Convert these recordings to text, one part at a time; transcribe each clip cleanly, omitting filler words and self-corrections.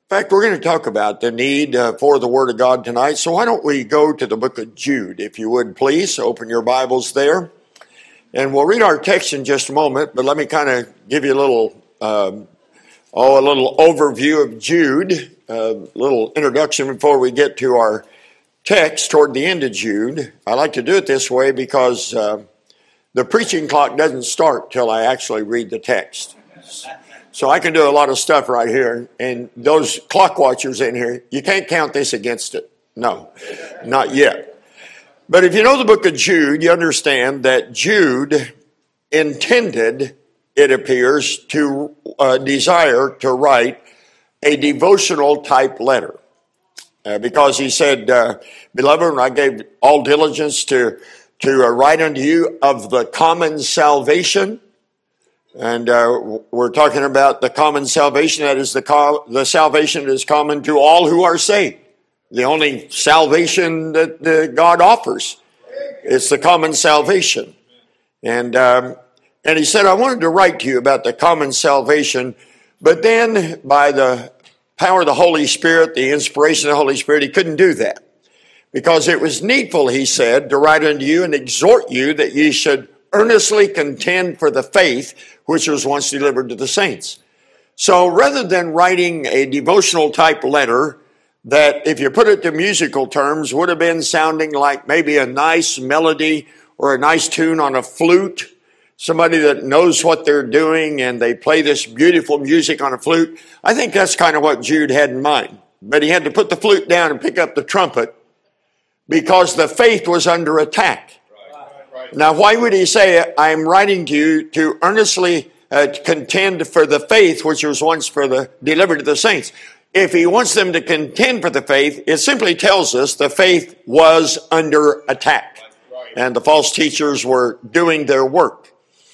In fact, we're going to talk about the need for the Word of God tonight. So why don't we go to the book of Jude, if you would, please. Open your Bibles there. And we'll read our text in just a moment, but let me kind of give you a little overview of Jude, a little introduction before we get to our text toward the end of Jude. I like to do it this way because the preaching clock doesn't start till I actually read the text. So I can do a lot of stuff right here, and those clock watchers in here, you can't count this against it. No, not yet. But if you know the book of Jude, you understand that Jude intended, it appears, to desire to write a devotional type letter. Because he said, Beloved, I gave all diligence to write unto you of the common salvation. And we're talking about the common salvation, that is the salvation that is common to all who are saved. The only salvation that God offers. It's the common salvation. And he said, I wanted to write to you about the common salvation, but then by the power of the Holy Spirit, the inspiration of the Holy Spirit, he couldn't do that. Because it was needful, he said, to write unto you and exhort you that ye should earnestly contend for the faith which was once delivered to the saints. So rather than writing a devotional type letter that, if you put it to musical terms, would have been sounding like maybe a nice melody or a nice tune on a flute, somebody that knows what they're doing and they play this beautiful music on a flute, I think that's kind of what Jude had in mind. But he had to put the flute down and pick up the trumpet because the faith was under attack. Now, why would he say, I'm writing to you to earnestly contend for the faith which was once delivered to the saints? If he wants them to contend for the faith, it simply tells us the faith was under attack. And the false teachers were doing their work.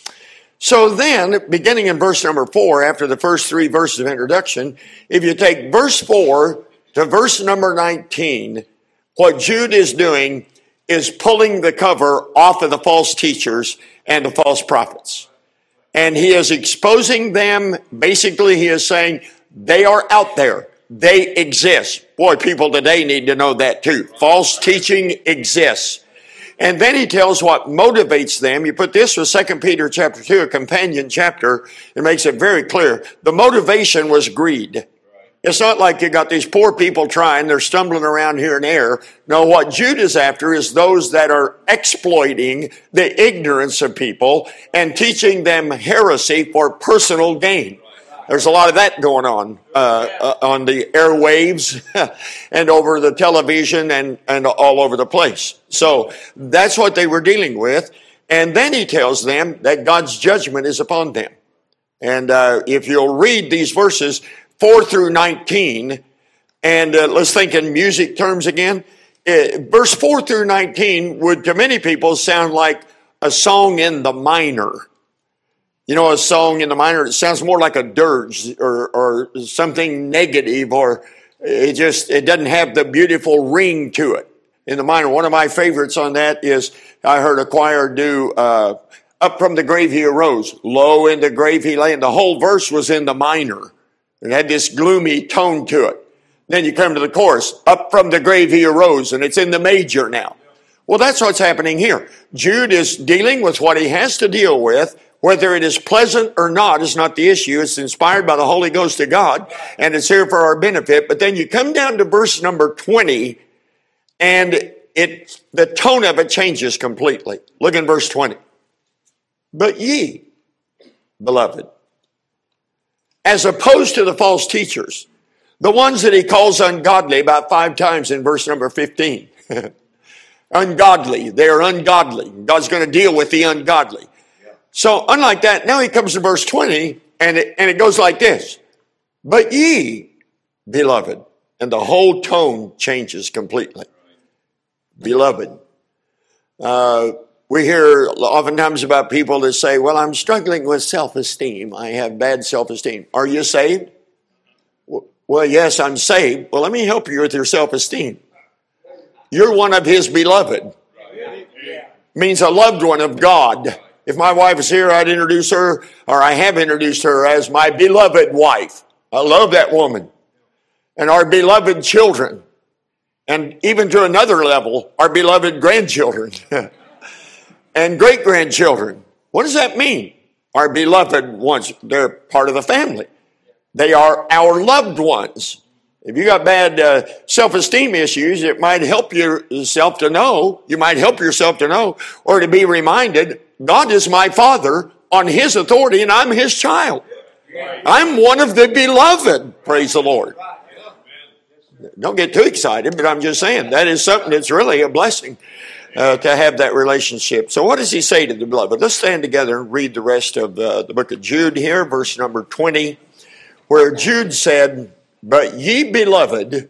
So then, beginning in verse number 4, after the first 3 verses of introduction, if you take verse 4 to verse number 19, what Jude is doing is pulling the cover off of the false teachers and the false prophets. And he is exposing them. Basically, he is saying they are out there. They exist. Boy, people today need to know that too. False teaching exists. And then he tells what motivates them. You put this with 2 Peter chapter 2, a companion chapter. It makes it very clear. The motivation was greed. It's not like you got these poor people trying, they're stumbling around here and there. No, what Jude is after is those that are exploiting the ignorance of people and teaching them heresy for personal gain. There's a lot of that going on the airwaves and over the television and all over the place. So that's what they were dealing with. And then he tells them that God's judgment is upon them. And if you'll read these verses 4 through 19, and let's think in music terms again. Verse 4 through 19 would, to many people, sound like a song in the minor. You know, a song in the minor, it sounds more like a dirge or something negative, or it doesn't have the beautiful ring to it in the minor. One of my favorites on that is, I heard a choir do, up from the grave he arose, low in the grave he lay, and the whole verse was in the minor. It had this gloomy tone to it. Then you come to the chorus, up from the grave he arose, and it's in the major now. Well, that's what's happening here. Jude is dealing with what he has to deal with. Whether it is pleasant or not is not the issue. It's inspired by the Holy Ghost of God, and it's here for our benefit. But then you come down to verse number 20, and the tone of it changes completely. Look in verse 20. But ye, beloved, as opposed to the false teachers, the ones that he calls ungodly about 5 times in verse number 15. Ungodly. They are ungodly. God's going to deal with the ungodly. So unlike that, now he comes to verse 20, and it goes like this. But ye, beloved, and the whole tone changes completely. Beloved. We hear oftentimes about people that say, well, I'm struggling with self-esteem. I have bad self-esteem. Are you saved? Well, yes, I'm saved. Well, let me help you with your self-esteem. You're one of his beloved. Means a loved one of God. If my wife is here, I'd introduce her, or I have introduced her as my beloved wife. I love that woman. and our beloved children, and even to another level, our beloved grandchildren and great-grandchildren. What does that mean? Our beloved ones, they're part of the family. They are our loved ones. If you got bad self-esteem issues, it might help yourself to know, or to be reminded, God is my Father on His authority, and I'm His child. I'm one of the beloved, praise the Lord. Don't get too excited, but I'm just saying that is something that's really a blessing to have that relationship. So what does he say to the beloved? Let's stand together and read the rest of the book of Jude here, verse number 20, where Jude said, "But ye beloved,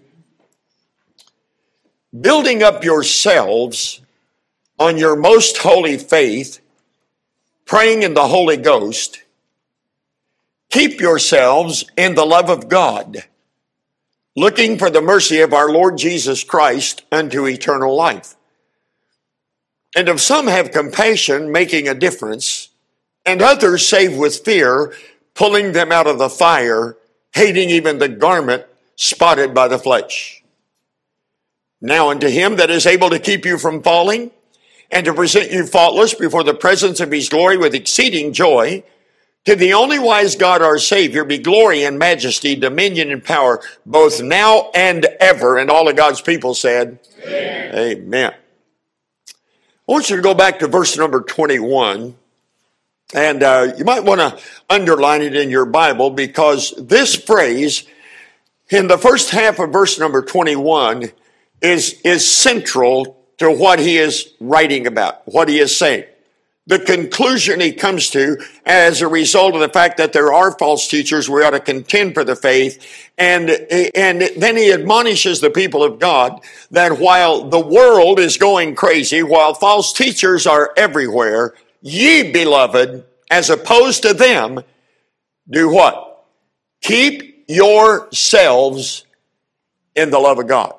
building up yourselves on your most holy faith, praying in the Holy Ghost, keep yourselves in the love of God, looking for the mercy of our Lord Jesus Christ unto eternal life. And if some have compassion, making a difference, and others save with fear, pulling them out of the fire, hating even the garment spotted by the flesh. Now unto him that is able to keep you from falling, and to present you faultless before the presence of his glory with exceeding joy, to the only wise God our Savior be glory and majesty, dominion and power, both now and ever." And all of God's people said, Amen. Amen. I want you to go back to verse number 21. And you might want to underline it in your Bible, because this phrase in the first half of verse number 21 is central to what he is writing about, what he is saying. The conclusion he comes to as a result of the fact that there are false teachers, we ought to contend for the faith. And then he admonishes the people of God that while the world is going crazy, while false teachers are everywhere, ye beloved, as opposed to them, do what? Keep yourselves in the love of God.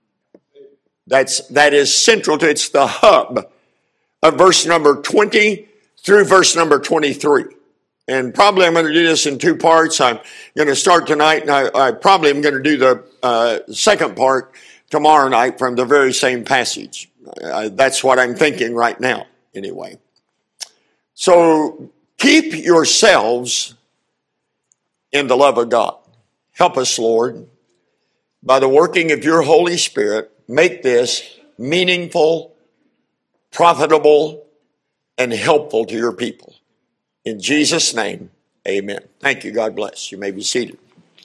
That is central to, it's the hub of verse number 20 through verse number 23. And probably I'm going to do this in two parts. I'm going to start tonight, and I probably am going to do the second part tomorrow night from the very same passage. That's what I'm thinking right now, anyway. So keep yourselves in the love of God. Help us, Lord, by the working of your Holy Spirit, make this meaningful, profitable, and helpful to your people. In Jesus' name, amen. Thank you. God bless. You may be seated.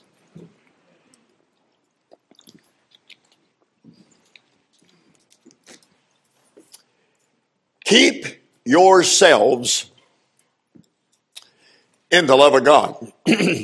Keep yourselves in the love of God.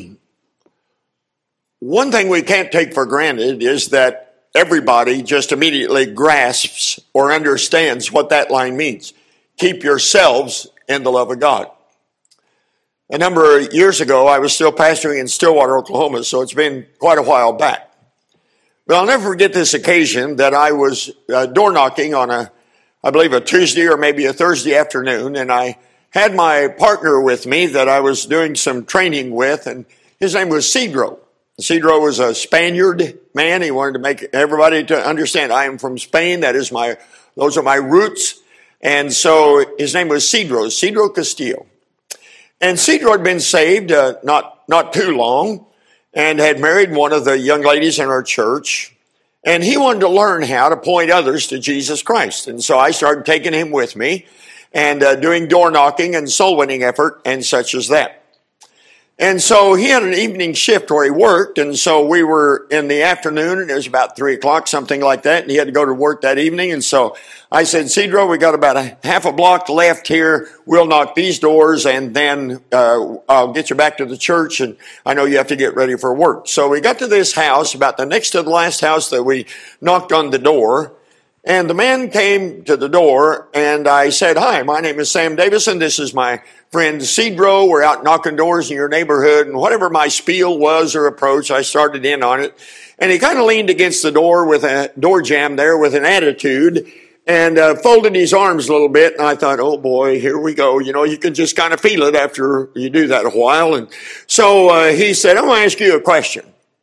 One thing we can't take for granted is that everybody just immediately grasps or understands what that line means. Keep yourselves in the love of God. A number of years ago, I was still pastoring in Stillwater, Oklahoma, so it's been quite a while back. But I'll never forget this occasion that I was door knocking on I believe a Tuesday or maybe a Thursday afternoon, and I had my partner with me that I was doing some training with, and his name was Cedro. Cedro was a Spaniard man. He wanted to make everybody to understand, I am from Spain. Those are my roots. And so his name was Cedro Castillo. And Cedro had been saved not too long, and had married one of the young ladies in our church. And he wanted to learn how to point others to Jesus Christ. And so I started taking him with me and doing door knocking and soul winning effort and such as that. And so he had an evening shift where he worked, and so we were in the afternoon, and it was about 3 o'clock, something like that, and he had to go to work that evening. And so I said, Cedro, we got about a half a block left here. We'll knock these doors, and then I'll get you back to the church, and I know you have to get ready for work. So we got to this house, about the next to the last house that we knocked on the door, and the man came to the door, and I said, "Hi, my name is Sam Davison. This is my friend Cedro. We're out knocking doors in your neighborhood." And whatever my spiel was or approach, I started in on it. And he kind of leaned against the door with a door jamb there with an attitude, and folded his arms a little bit. And I thought, oh boy, here we go. You know, you can just kind of feel it after you do that a while. And so he said, "I'm going to ask you a question."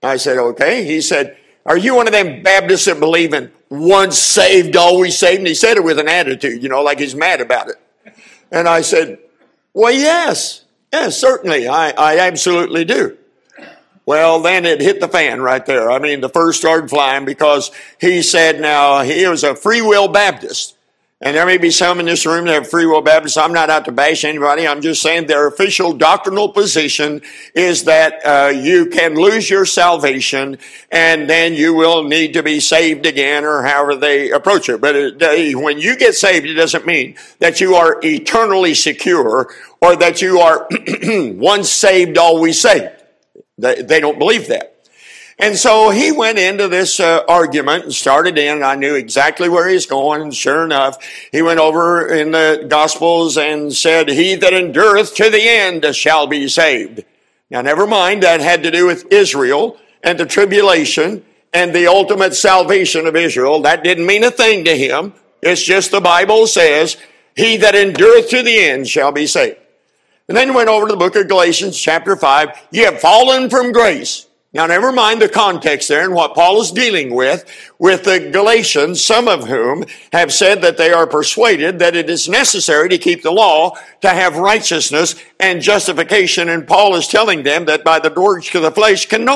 I said, okay. He said, are you one of them Baptists that believe in once saved, always saved? And he said it with an attitude, like he's mad about it. And I said, well, yes, certainly. I absolutely do. Well, then it hit the fan right there. I mean, the furs started flying because he said now he was a free will Baptist. And there may be some in this room that have free will Baptists. I'm not out to bash anybody. I'm just saying their official doctrinal position is that you can lose your salvation and then you will need to be saved again, or however they approach it. But when you get saved, it doesn't mean that you are eternally secure or that you are once saved, always saved. They don't believe that. And so he went into this argument and started in. I knew exactly where he's going. And sure enough, he went over in the Gospels and said, he that endureth to the end shall be saved. Now, never mind, that had to do with Israel and the tribulation and the ultimate salvation of Israel. That didn't mean a thing to him. It's just the Bible says, he that endureth to the end shall be saved. And then he went over to the book of Galatians, chapter 5. Ye have fallen from grace. Now, never mind the context there and what Paul is dealing with the Galatians, some of whom have said that they are persuaded that it is necessary to keep the law to have righteousness and justification. And Paul is telling them that by the works of the flesh by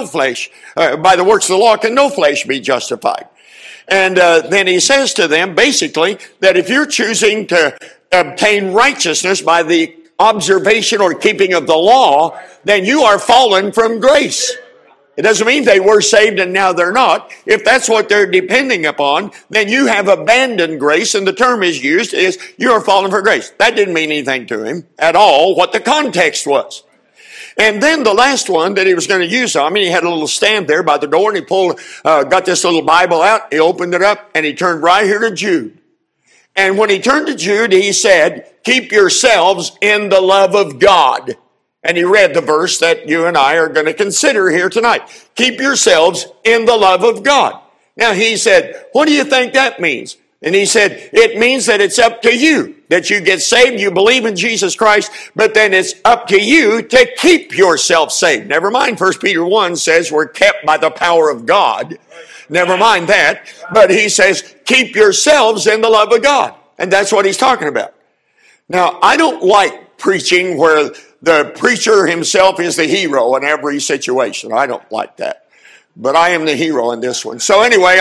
the works of the law can no flesh be justified. And then he says to them, basically, that if you're choosing to obtain righteousness by the observation or keeping of the law, then you are fallen from grace. It doesn't mean they were saved and now they're not. If that's what they're depending upon, then you have abandoned grace, and the term is used is you are fallen from grace. That didn't mean anything to him at all, what the context was. And then the last one that he was going to use on me, he had a little stand there by the door, and he got this little Bible out, he opened it up, and he turned right here to Jude. And when he turned to Jude, he said, keep yourselves in the love of God. And he read the verse that you and I are going to consider here tonight. Keep yourselves in the love of God. Now he said, what do you think that means? And he said, it means that it's up to you, that you get saved, you believe in Jesus Christ, but then it's up to you to keep yourself saved. Never mind, 1 Peter 1 says we're kept by the power of God. Never mind that. But he says, keep yourselves in the love of God. And that's what he's talking about. Now, I don't like preaching where the preacher himself is the hero in every situation. I don't like that. But I am the hero in this one. So anyway,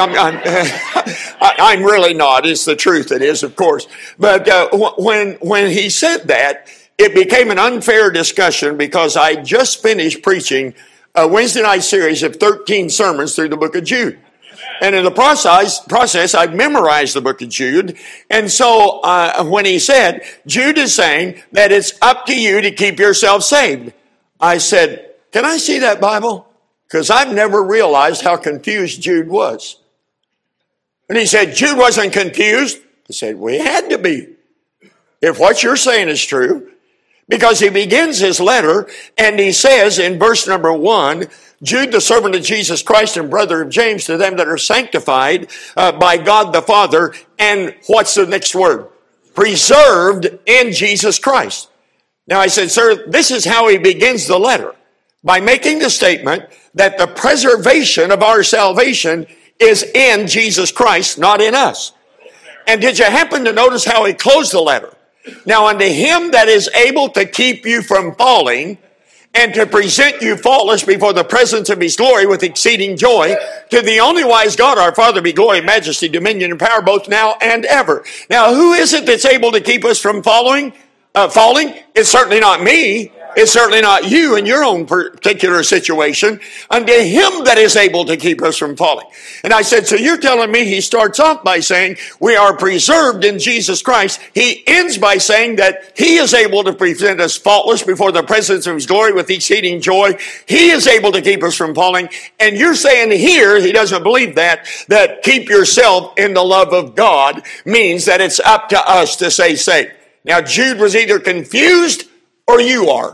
I'm really not. It's the truth. It is, of course. But when he said that, it became an unfair discussion because I just finished preaching a Wednesday night series of 13 sermons through the book of Jude. And in the process, I'd memorized the book of Jude. And so when he said, Jude is saying that it's up to you to keep yourself saved, I said, can I see that Bible? Because I've never realized how confused Jude was. And he said, Jude wasn't confused. I said, we had to be, if what you're saying is true. Because he begins his letter and he says in verse number 1, Jude, the servant of Jesus Christ and brother of James, to them that are sanctified by God the Father, and what's the next word? Preserved in Jesus Christ. Now I said, sir, this is how he begins the letter, by making the statement that the preservation of our salvation is in Jesus Christ, not in us. And did you happen to notice how he closed the letter? Now unto him that is able to keep you from falling and to present you faultless before the presence of his glory with exceeding joy, to the only wise God our Father be glory, majesty, dominion, and power both now and ever. Now who is it that's able to keep us from falling? It's certainly not me. It's certainly not you in your own particular situation. Unto him that is able to keep us from falling. And I said, so you're telling me he starts off by saying we are preserved in Jesus Christ. He ends by saying that he is able to present us faultless before the presence of his glory with exceeding joy. He is able to keep us from falling. And you're saying here, he doesn't believe that keep yourself in the love of God means that it's up to us to say saved. Now Jude was either confused or you are.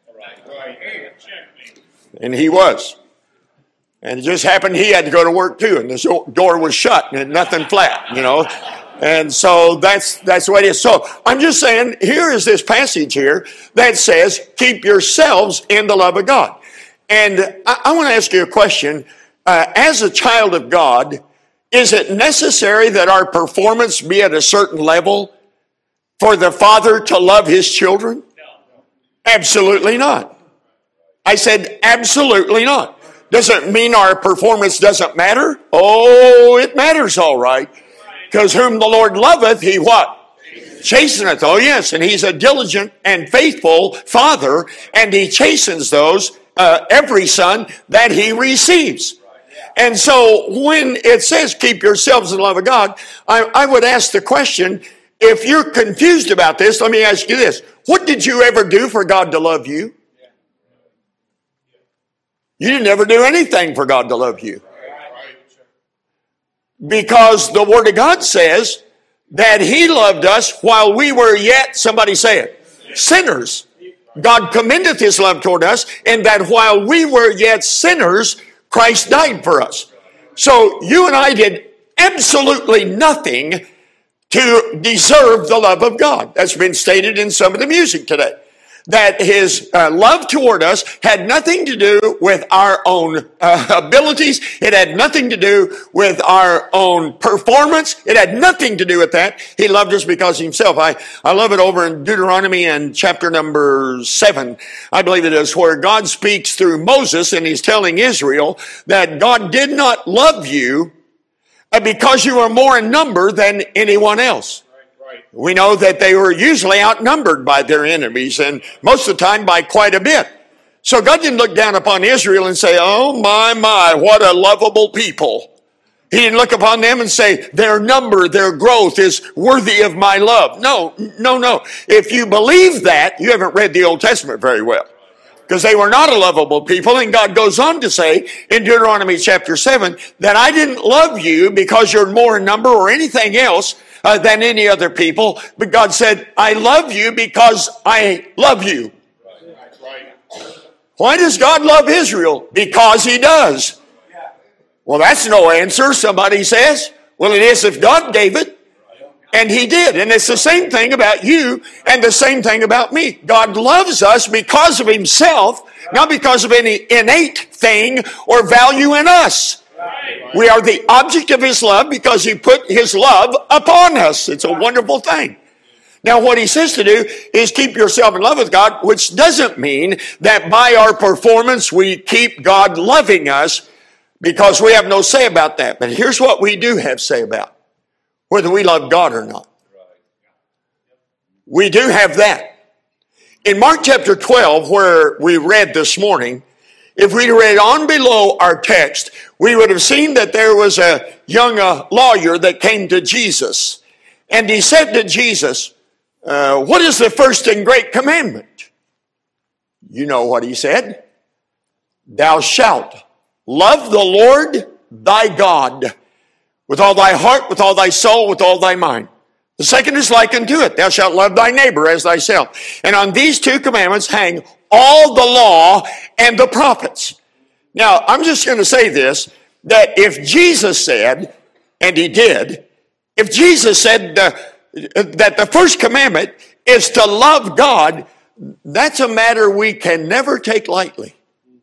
And he was. And it just happened he had to go to work too, and the door was shut and nothing flat, And so that's the way it is. So I'm just saying, here is this passage here that says, keep yourselves in the love of God. And I want to ask you a question. As a child of God, is it necessary that our performance be at a certain level for the Father to love His children? No. Absolutely not. I said absolutely not. Does it mean our performance doesn't matter? Oh, it matters all right. Because whom the Lord loveth, He what? Chasteneth. Oh yes, and He's a diligent and faithful Father, and He chastens those, every son that He receives. And so when it says keep yourselves in the love of God, I would ask the question, if you're confused about this, let me ask you this. What did you ever do for God to love you? You didn't ever do anything for God to love you. Because the Word of God says that He loved us while we were yet, somebody say it, sinners. God commendeth His love toward us, and that while we were yet sinners, Christ died for us. So you and I did absolutely nothing to deserve the love of God. That's been stated in some of the music today. That His love toward us had nothing to do with our own abilities. It had nothing to do with our own performance. It had nothing to do with that. He loved us because of Himself. I love it over in Deuteronomy and chapter number 7. I believe it is, where God speaks through Moses, and He's telling Israel that God did not love you because you are more in number than anyone else. We know that they were usually outnumbered by their enemies, and most of the time by quite a bit. So God didn't look down upon Israel and say, oh my, what a lovable people. He didn't look upon them and say, their number, their growth is worthy of my love. No. If you believe that, you haven't read the Old Testament very well. Because they were not a lovable people, and God goes on to say in Deuteronomy chapter 7 that I didn't love you because you're more in number or anything else than any other people, but God said, I love you because I love you. Why does God love Israel? Because He does. Well, that's no answer, somebody says. Well, it is if God gave it, and He did. And it's the same thing about you and the same thing about me. God loves us because of Himself, not because of any innate thing or value in us. We are the object of His love because He put His love upon us. It's a wonderful thing. Now, what He says to do is keep yourself in love with God, which doesn't mean that by our performance we keep God loving us, because we have no say about that. But here's what we do have say about, whether we love God or not. We do have that. In Mark chapter 12, where we read this morning, if we read on below our text, we would have seen that there was a young lawyer that came to Jesus. And he said to Jesus, what is the first and great commandment? You know what he said. Thou shalt love the Lord thy God with all thy heart, with all thy soul, with all thy mind. The second is like unto it. Thou shalt love thy neighbor as thyself. And on these two commandments hang all the law and the prophets. Now, I'm just going to say this, that if Jesus said, and He did, if Jesus said that the first commandment is to love God, that's a matter we can never take lightly.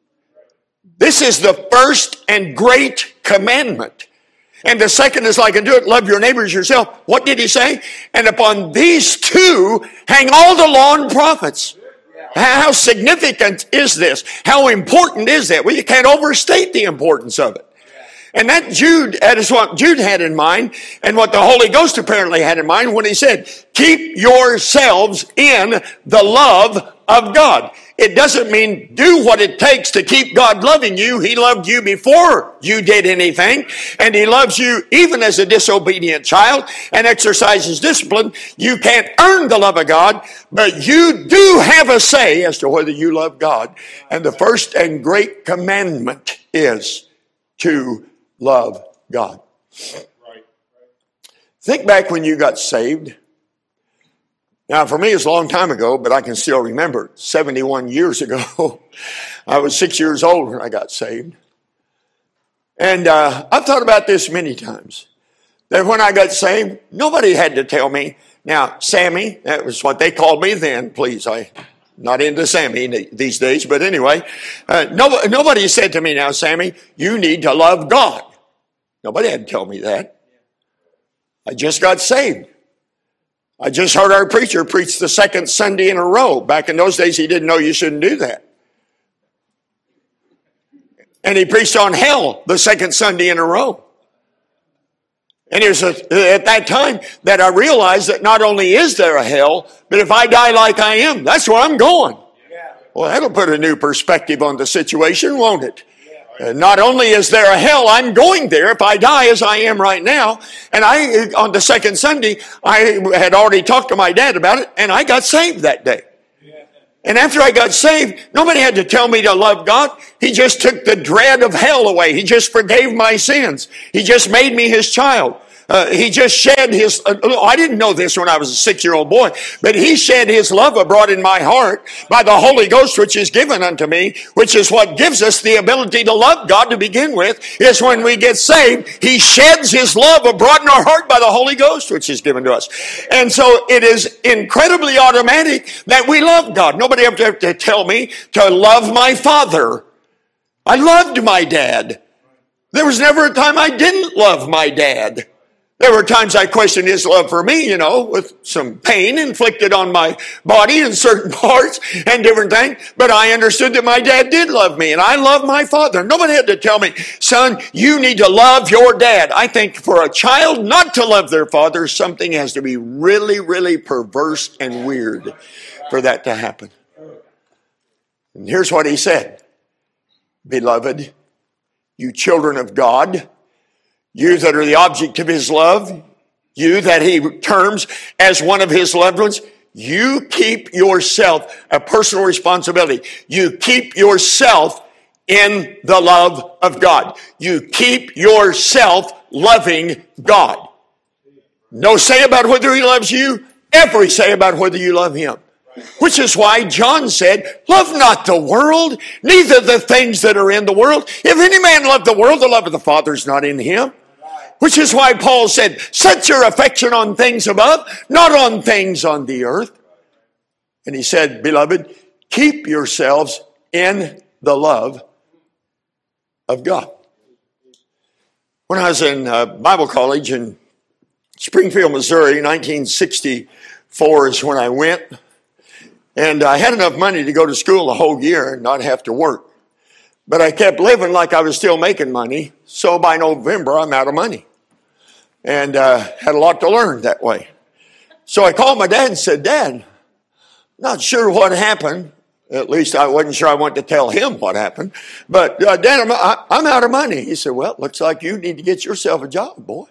This is the first and great commandment. And the second is like unto it, love your neighbor as yourself. What did He say? And upon these two hang all the law and prophets. How significant is this? How important is that? Well, you can't overstate the importance of it. And that is what Jude had in mind, and what the Holy Ghost apparently had in mind when he said, keep yourselves in the love of God. It doesn't mean do what it takes to keep God loving you. He loved you before you did anything, and He loves you even as a disobedient child and exercises discipline. You can't earn the love of God, but you do have a say as to whether you love God. And the first and great commandment is to love God. Think back when you got saved. Now, for me, it's a long time ago, but I can still remember 71 years ago. I was 6 years old when I got saved. And I've thought about this many times. That when I got saved, nobody had to tell me. Now, Sammy, that was what they called me then. Please, I Not into Sammy these days, but anyway, nobody said to me, now, Sammy, you need to love God. Nobody had to tell me that. I just got saved. I just heard our preacher preach the second Sunday in a row. Back in those days, he didn't know you shouldn't do that. And he preached on hell the second Sunday in a row. And it was at that time that I realized that not only is there a hell, but if I die like I am, that's where I'm going. Well, that'll put a new perspective on the situation, won't it? Not only is there a hell, I'm going there if I die as I am right now. And on the second Sunday, I had already talked to my dad about it, and I got saved that day. And after I got saved, nobody had to tell me to love God. He just took the dread of hell away. He just forgave my sins. He just made me his child. He just shed his, I didn't know this when I was a 6-year-old boy, but he shed his love abroad in my heart by the Holy Ghost, which is given unto me, which is what gives us the ability to love God to begin with, is when we get saved, he sheds his love abroad in our heart by the Holy Ghost, which is given to us. And so it is incredibly automatic that we love God. Nobody ever had to tell me to love my father. I loved my dad. There was never a time I didn't love my dad. There were times I questioned his love for me, with some pain inflicted on my body in certain parts and different things. But I understood that my dad did love me, and I love my father. Nobody had to tell me, son, you need to love your dad. I think for a child not to love their father, something has to be really, really perverse and weird for that to happen. And here's what he said. Beloved, you children of God, you that are the object of his love, you that he terms as one of his loved ones, you keep yourself, a personal responsibility. You keep yourself in the love of God. You keep yourself loving God. No say about whether he loves you, every say about whether you love him. Which is why John said, love not the world, neither the things that are in the world. If any man love the world, the love of the Father is not in him. Which is why Paul said, set your affection on things above, not on things on the earth. And he said, beloved, keep yourselves in the love of God. When I was in Bible college in Springfield, Missouri, 1964 is when I went. And I had enough money to go to school the whole year and not have to work. But I kept living like I was still making money. So by November, I'm out of money. And had a lot to learn that way. So I called my dad and said, Dad, not sure what happened. At least I wasn't sure I wanted to tell him what happened. But Dad, I'm out of money. He said, well, looks like you need to get yourself a job, boy.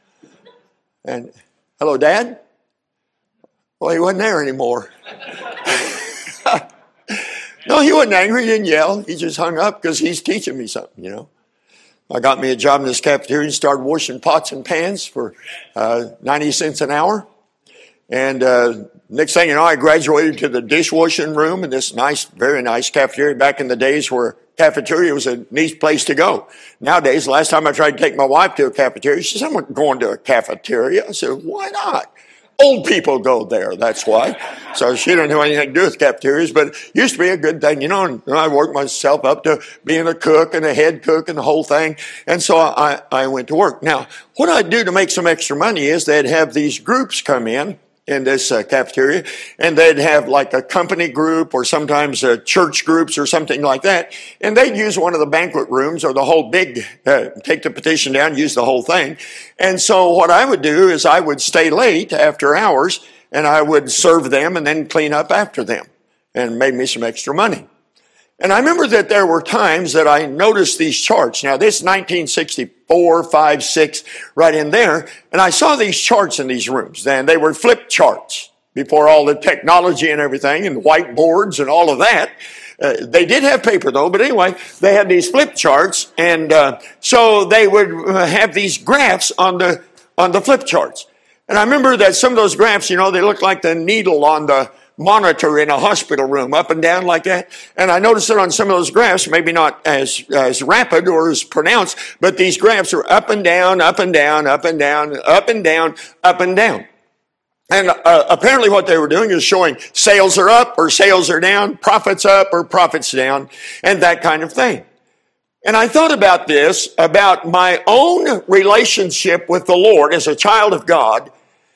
And hello, Dad? Well, he wasn't there anymore. No, he wasn't angry. He didn't yell. He just hung up because he's teaching me something, I got me a job in this cafeteria and started washing pots and pans for 90 cents an hour. And next thing you know, I graduated to the dishwashing room in this nice, very nice cafeteria back in the days where cafeteria was a neat place to go. Nowadays, last time I tried to take my wife to a cafeteria, she said, I'm not going to a cafeteria. I said, why not? Old people go there, that's why. So she didn't have anything to do with cafeterias, but it used to be a good thing, and I worked myself up to being a cook and a head cook and the whole thing. And so I went to work. Now, what I'd do to make some extra money is they'd have these groups come in this cafeteria, and they'd have like a company group or sometimes church groups or something like that, and they'd use one of the banquet rooms or the whole big, take the petition down, use the whole thing. And so what I would do is I would stay late after hours, and I would serve them and then clean up after them, and made me some extra money. And I remember that there were times that I noticed these charts. Now, this 1964, 5, 6, right in there. And I saw these charts in these rooms. And they were flip charts before all the technology and everything and whiteboards and all of that. They did have paper, though. But anyway, they had these flip charts. And so they would have these graphs on the flip charts. And I remember that some of those graphs, they looked like the needle on the monitor in a hospital room, up and down like that. And I noticed that on some of those graphs, maybe not as rapid or as pronounced, but these graphs are up and down, up and down, up and down, up and down, up and down. And apparently what they were doing is showing sales are up or sales are down, profits up or profits down, and that kind of thing. And I thought about this, about my own relationship with the Lord as a child of God,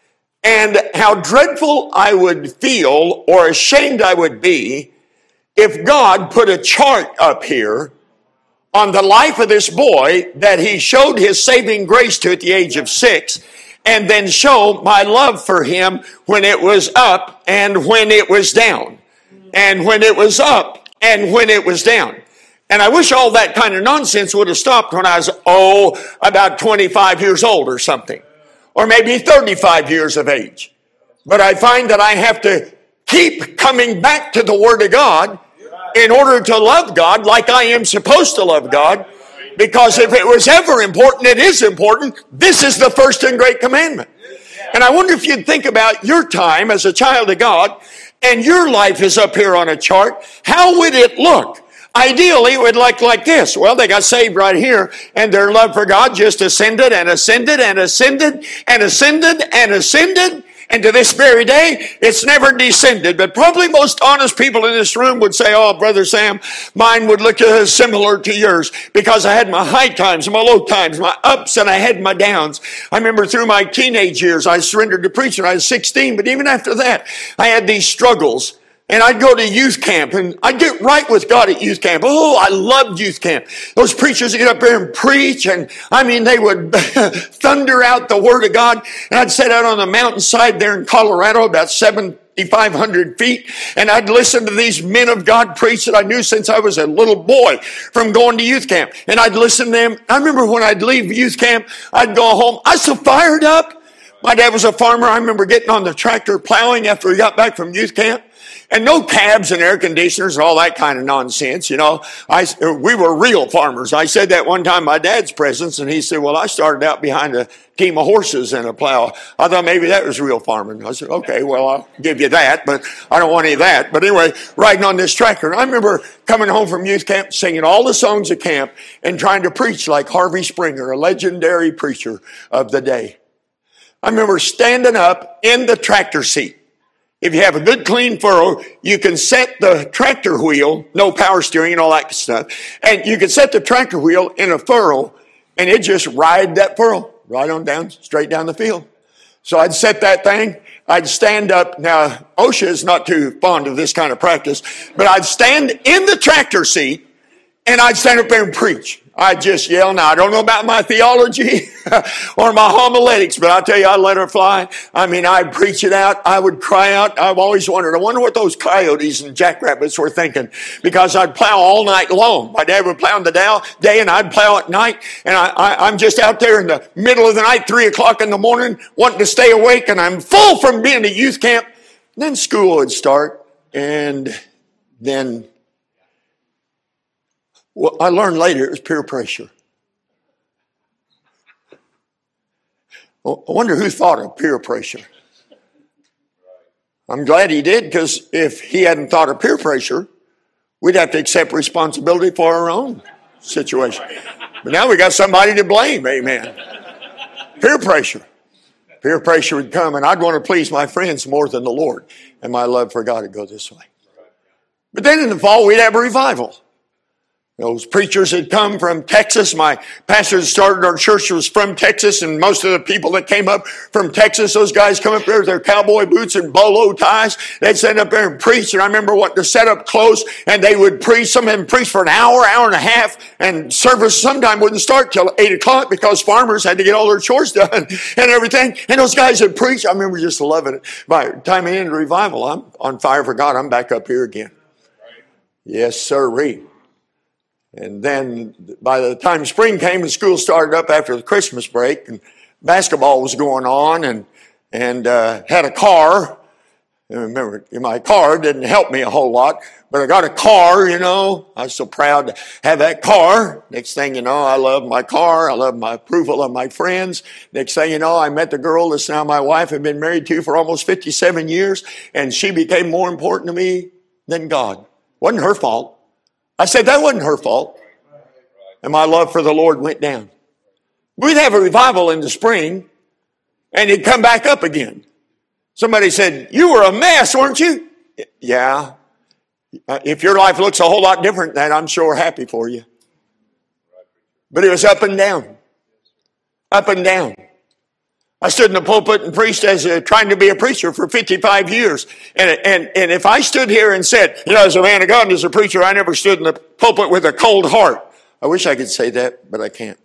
and how dreadful I would feel or ashamed I would be if God put a chart up here on the life of this boy that he showed his saving grace to at the age of 6, and then show my love for him when it was up and when it was down, and when it was up and when it was down. And I wish all that kind of nonsense would have stopped when I was, about 25 years old or something, or maybe 35 years of age. But I find that I have to keep coming back to the Word of God in order to love God like I am supposed to love God. Because if it was ever important, it is important. This is the first and great commandment. And I wonder if you'd think about your time as a child of God, and your life is up here on a chart. How would it look? Ideally, it would look like this. Well, they got saved right here, and their love for God just ascended and ascended and ascended and ascended and ascended. And to this very day, it's never descended. But probably most honest people in this room would say, oh, Brother Sam, mine would look similar to yours, because I had my high times, my low times, my ups, and I had my downs. I remember through my teenage years, I surrendered to preaching. I was 16, but even after that, I had these struggles. And I'd go to youth camp, and I'd get right with God at youth camp. Oh, I loved youth camp. Those preachers would get up there and preach, and they would thunder out the Word of God. And I'd sit out on the mountainside there in Colorado, about 7,500 feet, and I'd listen to these men of God preach that I knew since I was a little boy from going to youth camp. And I'd listen to them. I remember when I'd leave youth camp, I'd go home. I was so fired up. My dad was a farmer. I remember getting on the tractor plowing after we got back from youth camp. And no cabs and air conditioners and all that kind of nonsense, we were real farmers. I said that one time in my dad's presence, and he said, well, I started out behind a team of horses and a plow. I thought maybe that was real farming. I said, okay, well, I'll give you that, but I don't want any of that. But anyway, riding on this tractor. And I remember coming home from youth camp, singing all the songs of camp and trying to preach like Harvey Springer, a legendary preacher of the day. I remember standing up in the tractor seat. If you have a good clean furrow, you can set the tractor wheel, no power steering and all that stuff, and you can set the tractor wheel in a furrow, and it just ride that furrow right on down, straight down the field. So I'd set that thing, I'd stand up. Now, OSHA is not too fond of this kind of practice, but I'd stand in the tractor seat, and I'd stand up there and preach. I'd just yell. Now, I don't know about my theology or my homiletics, but I'll tell you, I'd let her fly. I'd preach it out. I would cry out. I've always wondered, I wonder what those coyotes and jackrabbits were thinking, because I'd plow all night long. My dad would plow in the day, and I'd plow at night. And I'm just out there in the middle of the night, 3 o'clock in the morning, wanting to stay awake, and I'm full from being at youth camp. And then school would start, and then I learned later it was peer pressure. I wonder who thought of peer pressure. I'm glad he did, because if he hadn't thought of peer pressure, we'd have to accept responsibility for our own situation. But now we got somebody to blame, amen. Peer pressure. Peer pressure would come, and I'd want to please my friends more than the Lord, and my love for God would go this way. But then in the fall, we'd have a revival. Those preachers had come from Texas. My pastor that started our church was from Texas, and most of the people that came up from Texas, those guys come up there with their cowboy boots and bolo ties. They'd stand up there and preach, and I remember wanting to set up close, and they would preach. Some of them preached for an hour and a half, and service sometime wouldn't start till 8 o'clock because farmers had to get all their chores done and everything. And those guys would preach. I remember just loving it. By the time I ended the revival, I'm on fire for God. I'm back up here again. Yes, sirree. And then by the time spring came and school started up after the Christmas break, and basketball was going on, and had a car. And remember, my car didn't help me a whole lot, but I got a car, I was so proud to have that car. Next thing you know, I love my car. I love my approval of my friends. Next thing you know, I met the girl that's now my wife. I've been married to for almost 57 years, and she became more important to me than God. Wasn't her fault. I said that wasn't her fault. And my love for the Lord went down. We'd have a revival in the spring, and it'd come back up again. Somebody said, you were a mess, weren't you? Yeah. If your life looks a whole lot different than that, I'm sure happy for you. But it was up and down. Up and down. I stood in the pulpit and preached trying to be a preacher for 55 years. And if I stood here and said, as a man of God and as a preacher, I never stood in the pulpit with a cold heart. I wish I could say that, but I can't.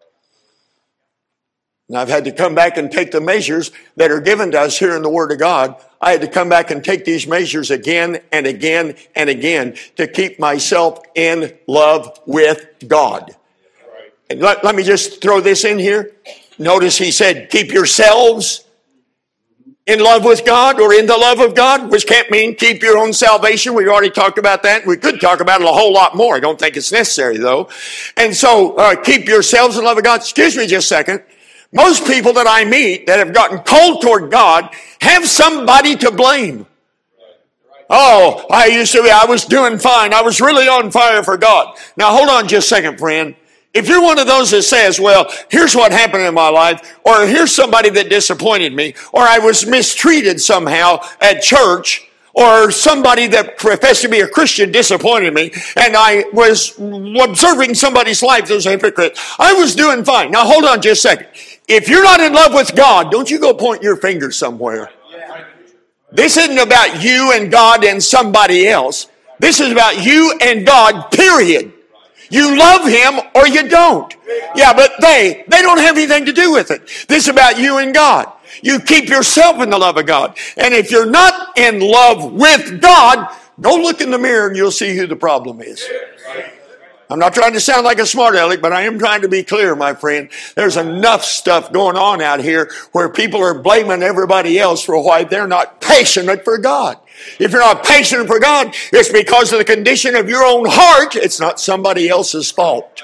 And I've had to come back and take the measures that are given to us here in the Word of God. I had to come back and take these measures again and again and again to keep myself in love with God. And let me just throw this in here. Notice he said, keep yourselves in love with God or in the love of God, which can't mean keep your own salvation. We've already talked about that. We could talk about it a whole lot more. I don't think it's necessary, though. And so keep yourselves in love of God. Excuse me just a second. Most people that I meet that have gotten cold toward God have somebody to blame. Oh, I was doing fine. I was really on fire for God. Now, hold on just a second, friend. If you're one of those that says, well, here's what happened in my life, or here's somebody that disappointed me, or I was mistreated somehow at church, or somebody that professed to be a Christian disappointed me, and I was observing somebody's life that was a hypocrite. I was doing fine. Now, hold on just a second. If you're not in love with God, don't you go point your finger somewhere. This isn't about you and God and somebody else. This is about you and God, period. You love Him or you don't. Yeah, but they don't have anything to do with it. This is about you and God. You keep yourself in the love of God. And if you're not in love with God, go look in the mirror and you'll see who the problem is. I'm not trying to sound like a smart aleck, but I am trying to be clear, my friend. There's enough stuff going on out here where people are blaming everybody else for why they're not passionate for God. If you're not passionate for God, it's because of the condition of your own heart. It's not somebody else's fault.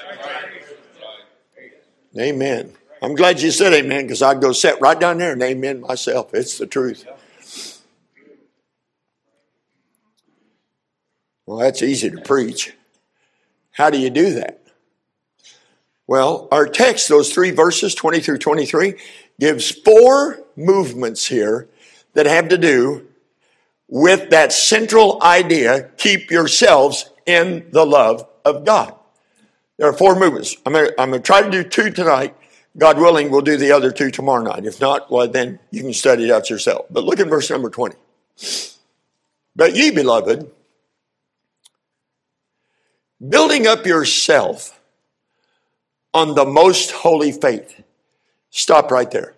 Amen. I'm glad you said amen, because I'd go sit right down there and amen myself. It's the truth. Well, that's easy to preach. How do you do that? Well, our text, those 3 verses, 20 through 23, gives 4 movements here that have to do with that central idea, keep yourselves in the love of God. There are 4 movements. I'm going to try to do 2 tonight. God willing, we'll do the other 2 tomorrow night. If not, well, then you can study it out yourself. But look at verse number 20. But ye, beloved, building up yourself on the most holy faith. Stop right there.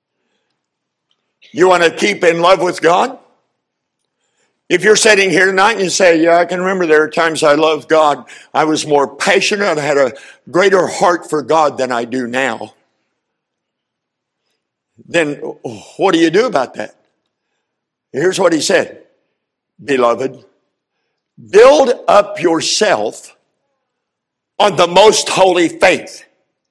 You want to keep in love with God? If you're sitting here tonight and you say, yeah, I can remember there are times I loved God. I was more passionate. I had a greater heart for God than I do now. Then what do you do about that? Here's what he said. Beloved, build up yourself on the most holy faith.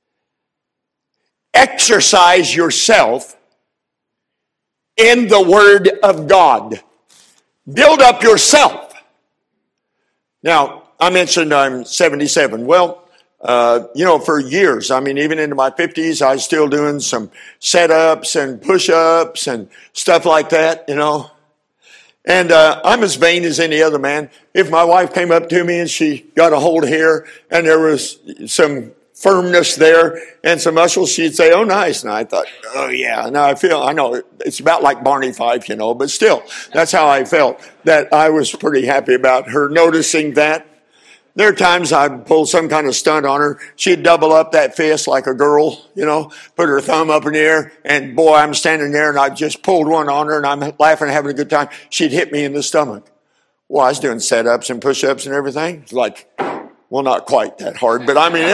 Exercise yourself in the Word of God. Build up yourself. Now, I mentioned I'm 77. Well, for years, even into my 50s, I was still doing some set-ups and push-ups and stuff like that, And I'm as vain as any other man. If my wife came up to me and she got a hold here and there was some firmness there and some muscles, she'd say, oh, nice. And I thought, oh, yeah. Now I know it's about like Barney Fife, but still, that's how I felt, that I was pretty happy about her noticing that. There are times I'd pull some kind of stunt on her. She'd double up that fist like a girl, put her thumb up in the air, and boy, I'm standing there and I just pulled one on her and I'm laughing and having a good time. She'd hit me in the stomach. Well, I was doing set-ups and push-ups and everything. It's like, well, not quite that hard, but it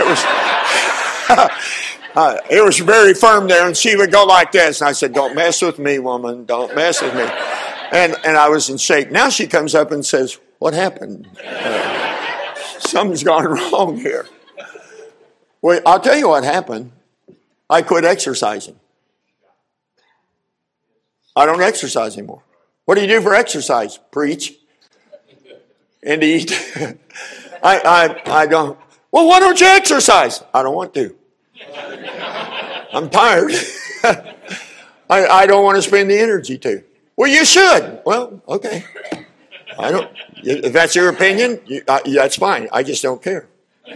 was, it was very firm there, and she would go like this. And I said, don't mess with me, woman. Don't mess with me. And I was in shape. Now she comes up and says, what happened? Something's gone wrong here. Well, I'll tell you what happened. I quit exercising. I don't exercise anymore. What do you do for exercise? Preach and eat. I don't. Well, why don't you exercise? I don't want to. I'm tired. I don't want to spend the energy to. Well, you should. Well, okay. I don't. If that's your opinion, that's fine. I just don't care.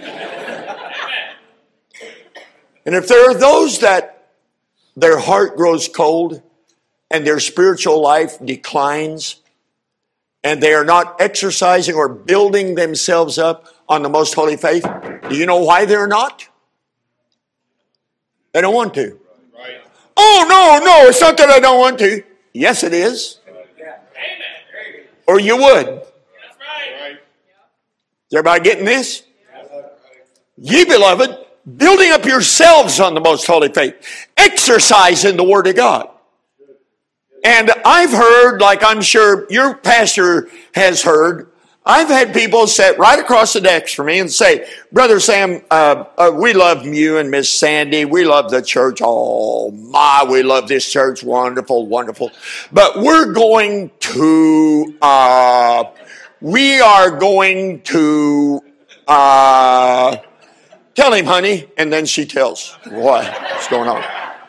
And if there are those that their heart grows cold and their spiritual life declines and they are not exercising or building themselves up on the most holy faith, do you know why they're not? They don't want to. Oh, no, it's not that I don't want to. Yes, it is. Or you would. Is everybody getting this? Ye, beloved, building up yourselves on the most holy faith, exercise in the Word of God. And I've heard, like I'm sure your pastor has heard, I've had people sit right across the desk from me and say, Brother Sam, we love you and Miss Sandy. We love the church. Oh, my, we love this church. Wonderful, wonderful. But we are going to tell him, honey. And then she tells what's going on.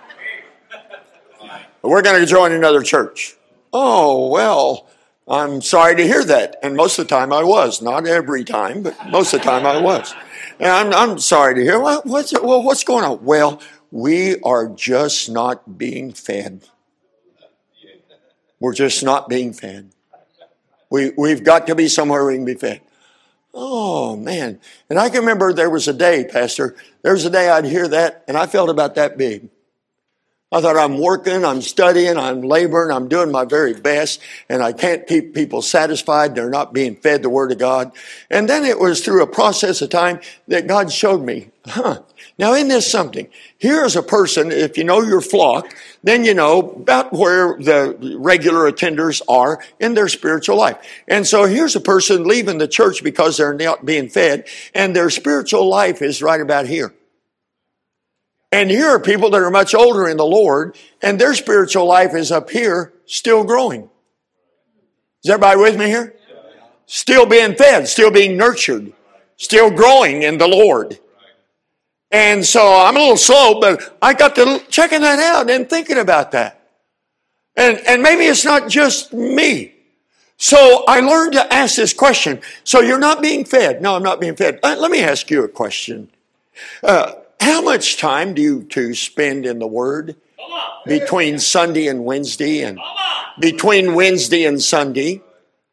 We're going to join another church. Oh, well, I'm sorry to hear that. And most of the time I was. Not every time, but most of the time I was. And I'm sorry to hear. What's going on? Well, we are just not being fed. We're just not being fed. We've got to be somewhere we can be fed. Oh, man. And I can remember there was a day, Pastor, there was a day I'd hear that, and I felt about that big. I thought, I'm working, I'm studying, I'm laboring, I'm doing my very best, and I can't keep people satisfied. They're not being fed the Word of God. And then it was through a process of time that God showed me, now isn't this something? Here's a person, if you know your flock, then you know about where the regular attenders are in their spiritual life. And so here's a person leaving the church because they're not being fed, and their spiritual life is right about here. And here are people that are much older in the Lord, and their spiritual life is up here, still growing. Is everybody with me here? Still being fed, still being nurtured, still growing in the Lord. And so I'm a little slow, but I got to checking that out and thinking about that. And maybe it's not just me. So I learned to ask this question. So you're not being fed? No, I'm not being fed. Let me ask you a question. How much time do you two spend in the Word between Sunday and Wednesday and between Wednesday and Sunday?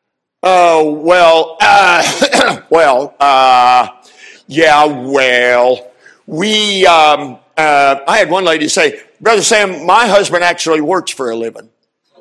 I had one lady say, Brother Sam, my husband actually works for a living.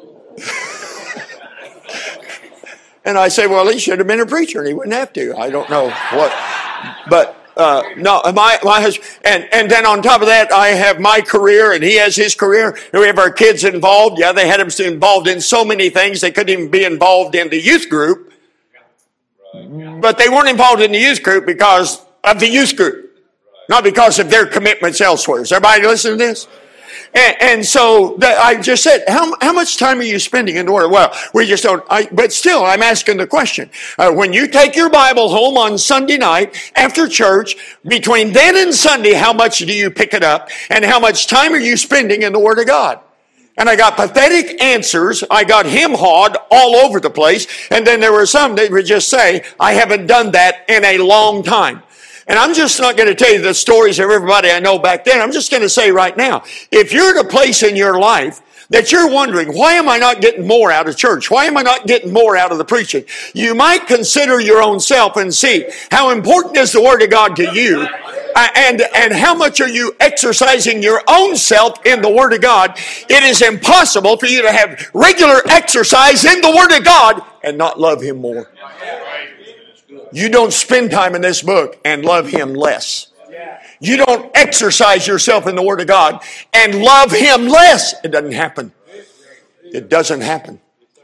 And I say, well, he should have been a preacher and he wouldn't have to. I don't know what, but no, my husband, and then on top of that, I have my career and he has his career. And we have our kids involved. Yeah, they had them involved in so many things. They couldn't even be involved in the youth group. But they weren't involved in the youth group because of the youth group. Not because of their commitments elsewhere. Is everybody listening to this? And so I just said, how much time are you spending in the Word? Well, we just don't, but still, I'm asking the question. When you take your Bible home on Sunday night after church, between then and Sunday, how much do you pick it up? And how much time are you spending in the Word of God? And I got pathetic answers. I got him-hawed all over the place. And then there were some that would just say, I haven't done that in a long time. And I'm just not going to tell you the stories of everybody I know back then. I'm just going to say right now, if you're at a place in your life that you're wondering, why am I not getting more out of church? Why am I not getting more out of the preaching? You might consider your own self and see how important is the Word of God to you, and how much are you exercising your own self in the Word of God. It is impossible for you to have regular exercise in the Word of God and not love Him more. You don't spend time in this book and love Him less. You don't exercise yourself in the Word of God and love Him less. It doesn't happen. It doesn't happen.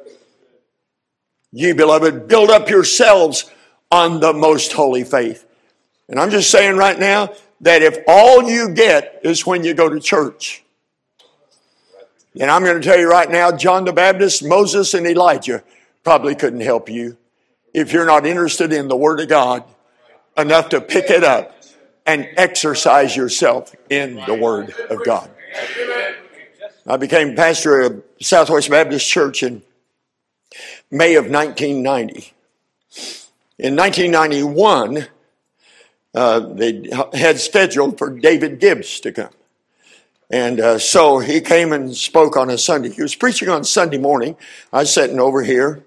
Ye, beloved, build up yourselves on the most holy faith. And I'm just saying right now that if all you get is when you go to church, and I'm going to tell you right now, John the Baptist, Moses, and Elijah probably couldn't help you if you're not interested in the Word of God enough to pick it up and exercise yourself in the Word of God. I became pastor of Southwest Baptist Church in May of 1990. In 1991, they had scheduled for David Gibbs to come. And so he came and spoke on a Sunday. He was preaching on Sunday morning. I was sitting over here.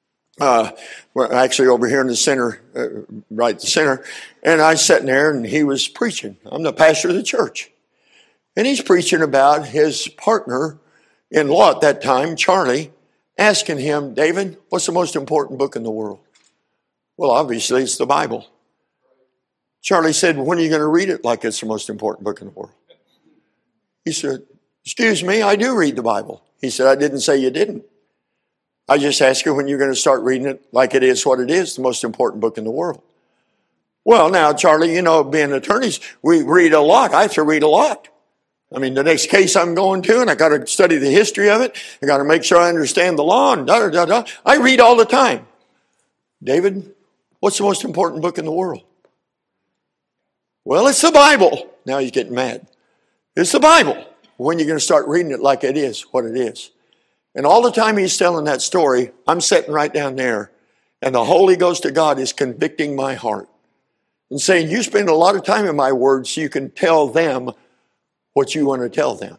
We're actually over here in the center, right the center. And I was sitting there and he was preaching. I'm the pastor of the church. And he's preaching about his partner-in-law at that time, Charlie, asking him, David, what's the most important book in the world? Well, obviously it's the Bible. Charlie said, when are you going to read it like it's the most important book in the world? He said, excuse me, I do read the Bible. He said, I didn't say you didn't. I just asked you when you're going to start reading it like it is what it is, the most important book in the world. Well, now, Charlie, you know, being attorneys, we read a lot. I have to read a lot. I mean, the next case I'm going to, and I got to study the history of it. I got to make sure I understand the law, and da-da-da-da. I read all the time. David, what's the most important book in the world? Well, it's the Bible. Now he's getting mad. It's the Bible. When you're going to start reading it like it is, what it is. And all the time he's telling that story, I'm sitting right down there, and the Holy Ghost of God is convicting my heart and saying, you spend a lot of time in my words so you can tell them what you want to tell them.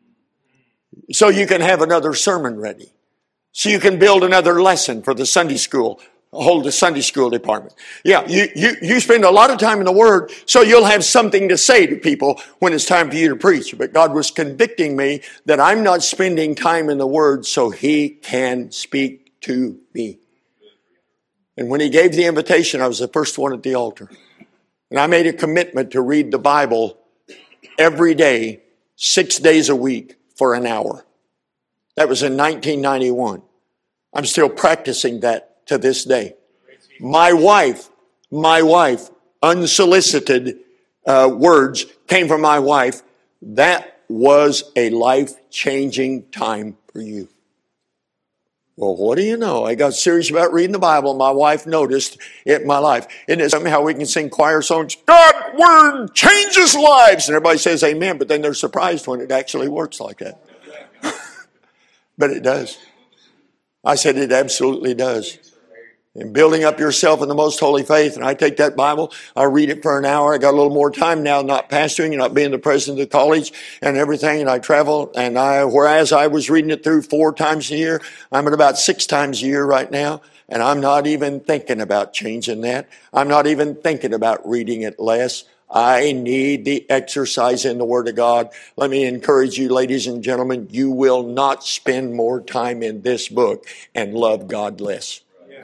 So you can have another sermon ready. So you can build another lesson for the Sunday school. Hold the Sunday school department. Yeah, you spend a lot of time in the Word, so you'll have something to say to people when it's time for you to preach. But God was convicting me that I'm not spending time in the Word so He can speak to me. And when He gave the invitation, I was the first one at the altar. And I made a commitment to read the Bible every day, 6 days a week for an hour. That was in 1991. I'm still practicing that to this day. My wife, unsolicited words came from my wife. That was a life-changing time for you. Well, what do you know? I got serious about reading the Bible. My wife noticed it in my life. Isn't it somehow we can sing choir songs? God's Word changes lives. And everybody says amen, but then they're surprised when it actually works like that. But it does. I said it absolutely does. And building up yourself in the most holy faith. And I take that Bible, I read it for an hour. I got a little more time now, not pastoring and not being the president of the college and everything. And I travel. And whereas I was reading it through 4 times a year, I'm at about 6 times a year right now. And I'm not even thinking about changing that. I'm not even thinking about reading it less. I need the exercise in the Word of God. Let me encourage you, ladies and gentlemen, you will not spend more time in this book and love God less.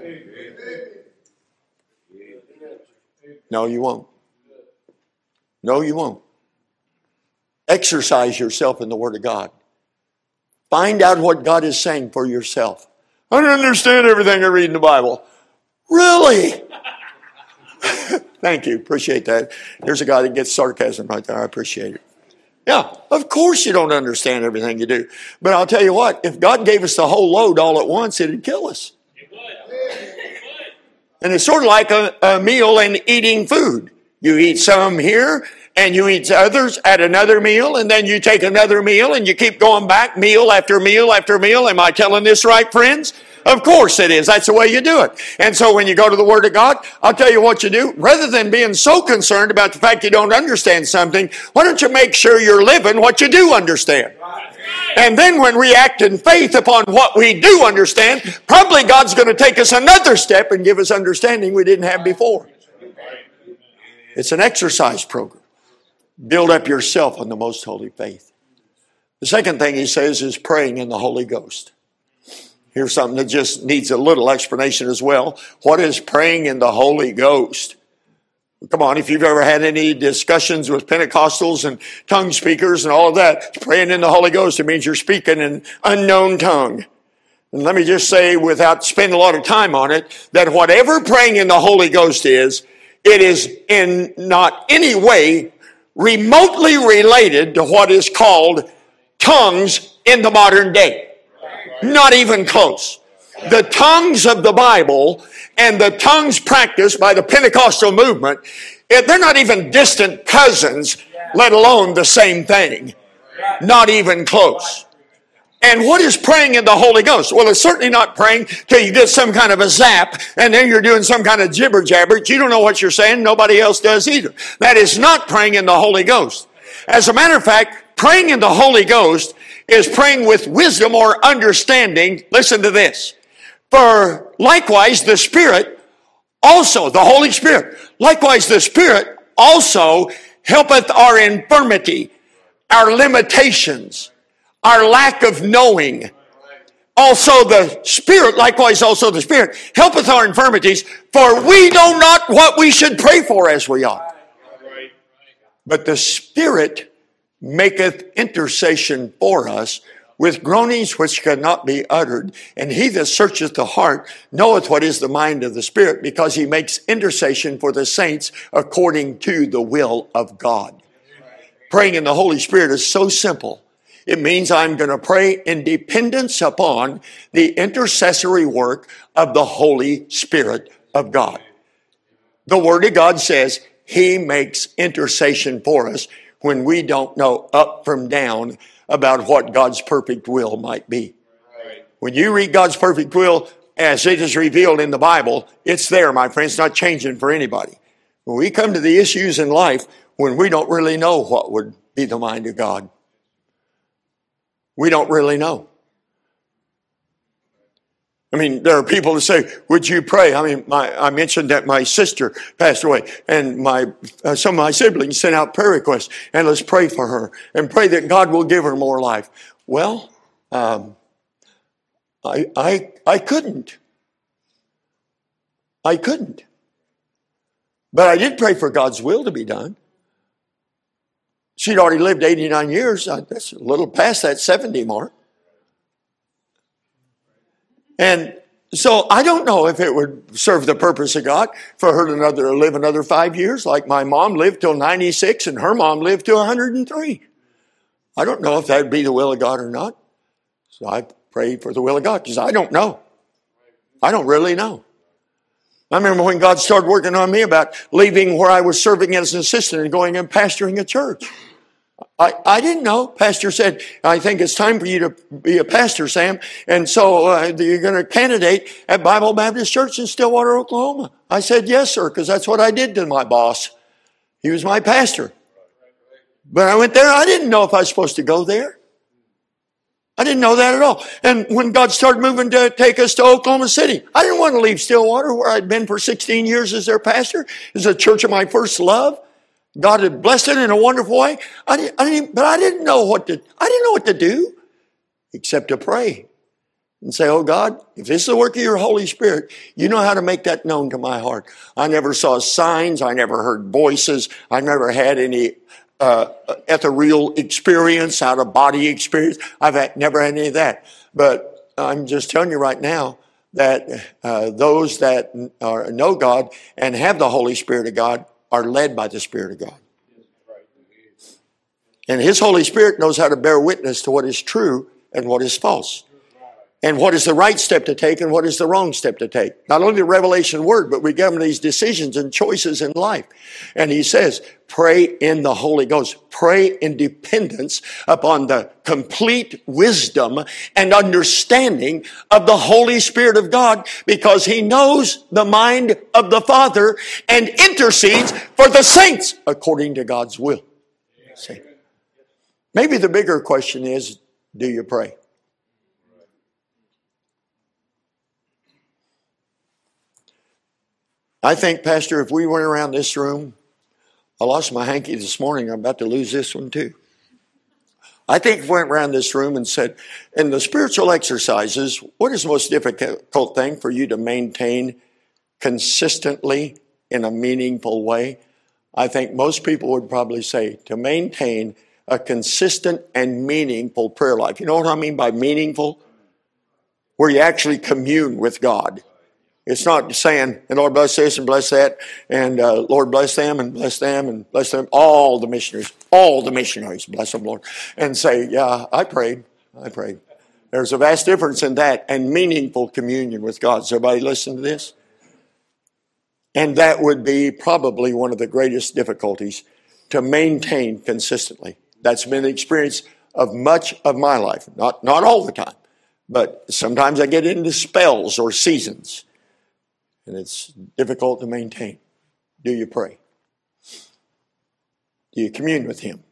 No, you won't. No, you won't. Exercise yourself in the Word of God. Find out what God is saying for yourself. I don't understand everything I read in the Bible. Really? Thank you. Appreciate that. There's a guy that gets sarcasm right there. I appreciate it. Yeah, of course you don't understand everything you do. But I'll tell you what, if God gave us the whole load all at once, it'd kill us. And it's sort of like a meal and eating food. You eat some here, and you eat others at another meal, and then you take another meal, and you keep going back meal after meal after meal. Am I telling this right, friends? Of course it is. That's the way you do it. And so when you go to the Word of God, I'll tell you what you do. Rather than being so concerned about the fact you don't understand something, why don't you make sure you're living what you do understand? And then when we act in faith upon what we do understand, probably God's going to take us another step and give us understanding we didn't have before. It's an exercise program. Build up yourself in the most holy faith. The second thing he says is praying in the Holy Ghost. Here's something that just needs a little explanation as well. What is praying in the Holy Ghost? Come on, if you've ever had any discussions with Pentecostals and tongue speakers and all of that, praying in the Holy Ghost, it means you're speaking in unknown tongue. And let me just say, without spending a lot of time on it, that whatever praying in the Holy Ghost is, it is in not any way remotely related to what is called tongues in the modern day. Not even close. The tongues of the Bible and the tongues practiced by the Pentecostal movement, they're not even distant cousins, let alone the same thing. Not even close. And what is praying in the Holy Ghost? Well, it's certainly not praying till you get some kind of a zap and then you're doing some kind of jibber jabber. You don't know what you're saying. Nobody else does either. That is not praying in the Holy Ghost. As a matter of fact, praying in the Holy Ghost is praying with wisdom or understanding. Listen to this. For likewise the Spirit also, the Holy Spirit, likewise the Spirit also helpeth our infirmity, our limitations, our lack of knowing. Also the Spirit, likewise also the Spirit, helpeth our infirmities, for we know not what we should pray for as we ought. But the Spirit maketh intercession for us with groanings which cannot be uttered. And he that searcheth the heart knoweth what is the mind of the Spirit, because he makes intercession for the saints according to the will of God. Praying in the Holy Spirit is so simple. It means I'm going to pray in dependence upon the intercessory work of the Holy Spirit of God. The Word of God says he makes intercession for us when we don't know up from down about what God's perfect will might be. When you read God's perfect will as it is revealed in the Bible, it's there, my friends, not changing for anybody. When we come to the issues in life when we don't really know what would be the mind of God, we don't really know. I mean, there are people who say, would you pray? I mean, I mentioned that my sister passed away, and some of my siblings sent out prayer requests, and let's pray for her and pray that God will give her more life. Well, I couldn't. I couldn't. But I did pray for God's will to be done. She'd already lived 89 years. That's a little past that 70 mark. And so I don't know if it would serve the purpose of God for her to live another 5 years, like my mom lived till 96 and her mom lived till 103. I don't know if that would be the will of God or not. So I pray for the will of God because I don't know. I don't really know. I remember when God started working on me about leaving where I was serving as an assistant and going and pastoring a church. I didn't know. Pastor said, I think it's time for you to be a pastor, Sam. And so you're going to candidate at Bible Baptist Church in Stillwater, Oklahoma. I said, yes, sir, because that's what I did to my boss. He was my pastor. But I went there. I didn't know if I was supposed to go there. I didn't know that at all. And when God started moving to take us to Oklahoma City, I didn't want to leave Stillwater, where I'd been for 16 years as their pastor. It was a church of my first love. God had blessed it in a wonderful way. But I didn't know what to do except to pray and say, oh God, if this is the work of your Holy Spirit, you know how to make that known to my heart. I never saw signs. I never heard voices. I never had any ethereal experience, out of body experience. Never had any of that. But I'm just telling you right now that those that know God and have the Holy Spirit of God are led by the Spirit of God. And His Holy Spirit knows how to bear witness to what is true and what is false. And what is the right step to take and what is the wrong step to take. Not only the revelation word, but we give them these decisions and choices in life. And He says, pray in the Holy Ghost. Pray in dependence upon the complete wisdom and understanding of the Holy Spirit of God, because He knows the mind of the Father and intercedes for the saints according to God's will. See? Maybe the bigger question is, do you pray? I think, Pastor, if we went around this room, I lost my hanky this morning. I'm about to lose this one too. I think if we went around this room and said, in the spiritual exercises, what is the most difficult thing for you to maintain consistently in a meaningful way? I think most people would probably say to maintain a consistent and meaningful prayer life. You know what I mean by meaningful? Where you actually commune with God. It's not saying, and Lord bless this and bless that, and Lord bless them and bless them and bless them. All the missionaries, bless them, Lord. And say, yeah, I prayed. There's a vast difference in that and meaningful communion with God. Is everybody listening to this? And that would be probably one of the greatest difficulties to maintain consistently. That's been the experience of much of my life. Not all the time, but sometimes I get into spells or seasons, and it's difficult to maintain. Do you pray? Do you commune with Him?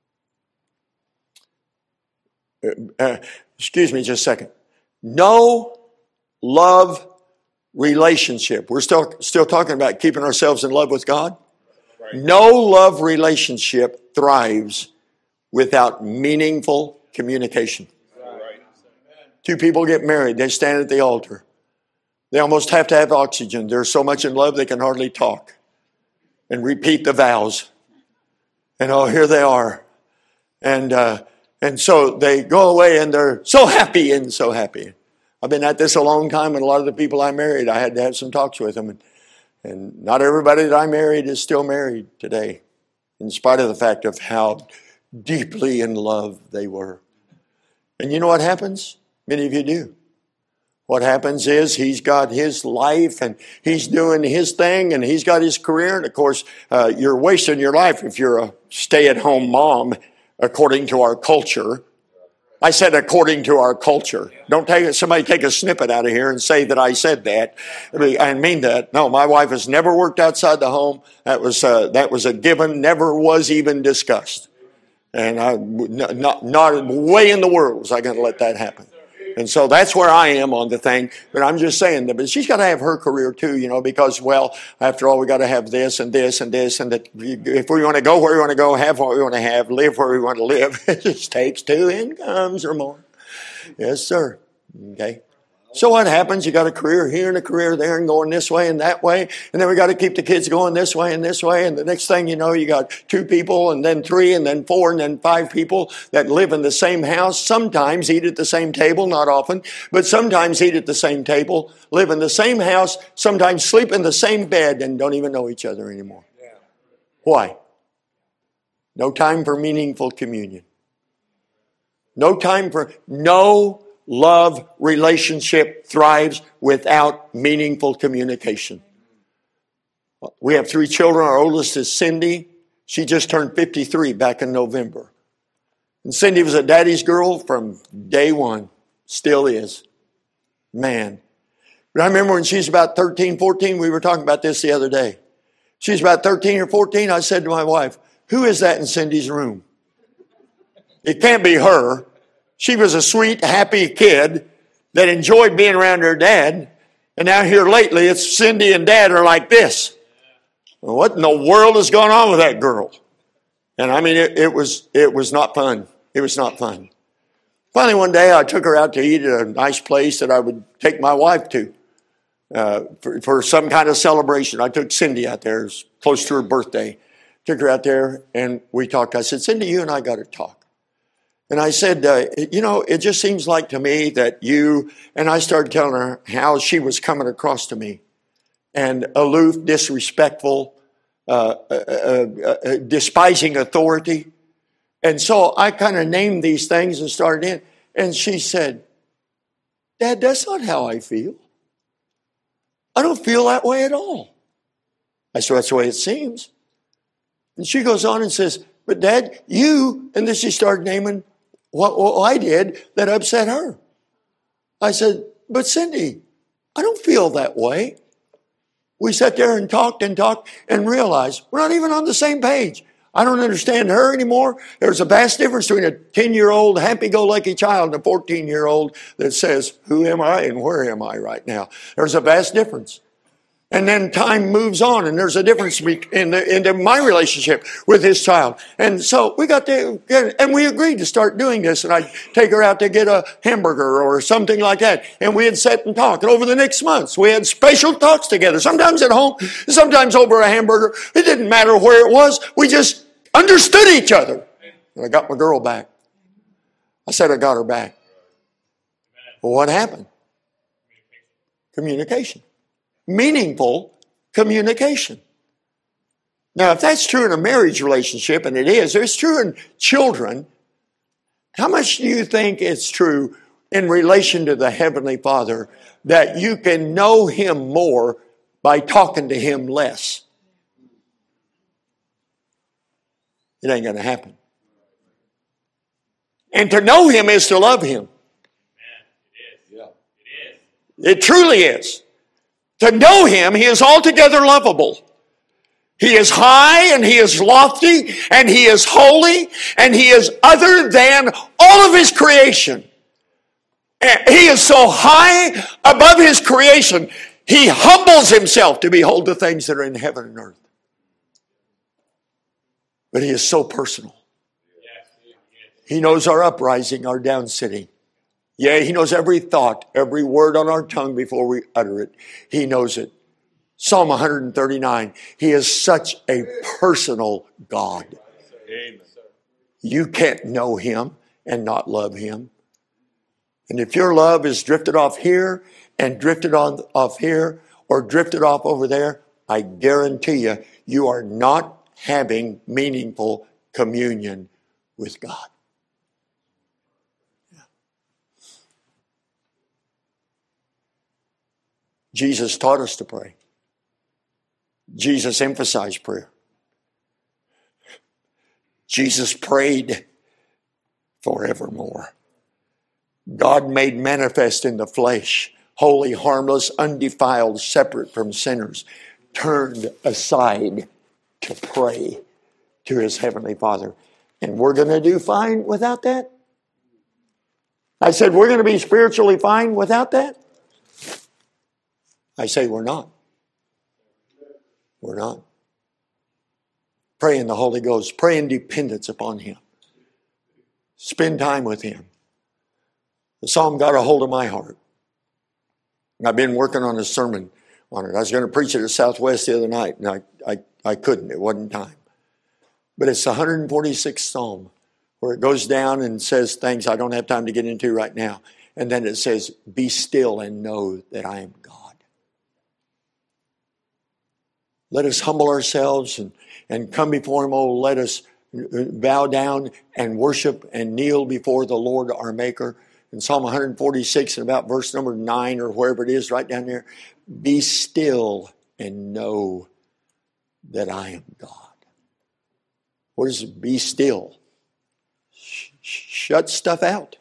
Excuse me just a second. No love relationship. We're still talking about keeping ourselves in love with God. Right. No love relationship thrives without meaningful communication. Right. Two people get married. They stand at the altar. They almost have to have oxygen. They're so much in love they can hardly talk and repeat the vows. And oh, here they are. And so they go away and they're so happy and so happy. I've been at this a long time, and a lot of the people I married, I had to have some talks with them. And not everybody that I married is still married today, in spite of the fact of how deeply in love they were. And you know what happens? Many of you do. What happens is he's got his life and he's doing his thing and he's got his career. And of course, you're wasting your life if you're a stay-at-home mom, according to our culture. I said according to our culture. Don't somebody take a snippet out of here and say that I said that. I mean that. No, my wife has never worked outside the home. That was a given, never was even discussed. And not way in the world was I going to let that happen. And so that's where I am on the thing. But I'm just saying that, but she's got to have her career too, because, well, after all, we got to have this and this and this. And that if we want to go where we want to go, have what we want to have, live where we want to live, it just takes 2 incomes or more. Yes, sir. Okay. So what happens? You got a career here and a career there and going this way and that way. And then we got to keep the kids going this way and this way. And the next thing you know, you got 2 people and then 3 and then 4 and then 5 people that live in the same house. Sometimes eat at the same table, not often, but sometimes eat at the same table, live in the same house, sometimes sleep in the same bed and don't even know each other anymore. Why? No time for meaningful communion. No love relationship thrives without meaningful communication. We have 3 children. Our oldest is Cindy. She just turned 53 back in November. And Cindy was a daddy's girl from day one. Still is. Man. But I remember when she was about 13, 14, we were talking about this the other day. She was about 13 or 14. I said to my wife, who is that in Cindy's room? It can't be her. She was a sweet, happy kid that enjoyed being around her dad. And now here lately, it's Cindy and Dad are like this. Well, what in the world is going on with that girl? And I mean, it was not fun. It was not fun. Finally, one day, I took her out to eat at a nice place that I would take my wife to for some kind of celebration. I took Cindy out there. It was close to her birthday. Took her out there, and we talked. I said, Cindy, you and I got to talk. And I said, it just seems like to me that you, and I started telling her how she was coming across to me. And aloof, disrespectful, despising authority. And so I kind of named these things and started in. And she said, Dad, that's not how I feel. I don't feel that way at all. I said, that's the way it seems. And she goes on and says, but Dad, you, and then she started naming what I did that upset her. I said, but Cindy, I don't feel that way. We sat there and talked and realized we're not even on the same page. I don't understand her anymore. There's a vast difference between a 10-year-old happy-go-lucky child and a 14-year-old that says, who am I and where am I right now? There's a vast difference. And then time moves on, and there's a difference in my relationship with his child. And so we agreed to start doing this, and I'd take her out to get a hamburger or something like that. And we had sat and talked. And over the next months, we had special talks together, sometimes at home, sometimes over a hamburger. It didn't matter where it was. We just understood each other. And I got my girl back. I said I got her back. Well, what happened? Communication. Meaningful communication. Now, if that's true in a marriage relationship, and it is, it's true in children, how much do you think it's true in relation to the Heavenly Father that you can know Him more by talking to Him less? It ain't going to happen. And to know Him is to love Him. It truly is. To know Him, He is altogether lovable. He is high and He is lofty and He is holy and He is other than all of His creation. He is so high above His creation, He humbles Himself to behold the things that are in heaven and earth. But He is so personal. He knows our uprising, our downsitting. Yea, He knows every thought, every word on our tongue before we utter it. He knows it. Psalm 139, He is such a personal God. You can't know Him and not love Him. And if your love is drifted off here and drifted off here or drifted off over there, I guarantee you, you are not having meaningful communion with God. Jesus taught us to pray. Jesus emphasized prayer. Jesus prayed forevermore. God made manifest in the flesh, holy, harmless, undefiled, separate from sinners, turned aside to pray to His Heavenly Father. And we're going to do fine without that? I said, we're going to be spiritually fine without that? I say we're not. We're not. Pray in the Holy Ghost. Pray in dependence upon Him. Spend time with Him. The psalm got a hold of my heart. And I've been working on a sermon on it. I was going to preach it at Southwest the other night, and I couldn't. It wasn't time. But it's the 146th Psalm, where it goes down and says things I don't have time to get into right now. And then it says, be still and know that I am God. Let us humble ourselves and come before Him. Oh, let us bow down and worship and kneel before the Lord our Maker. In Psalm 146 and about verse number 9 or wherever it is right down there, be still and know that I am God. What is it? Be still. Shut stuff out.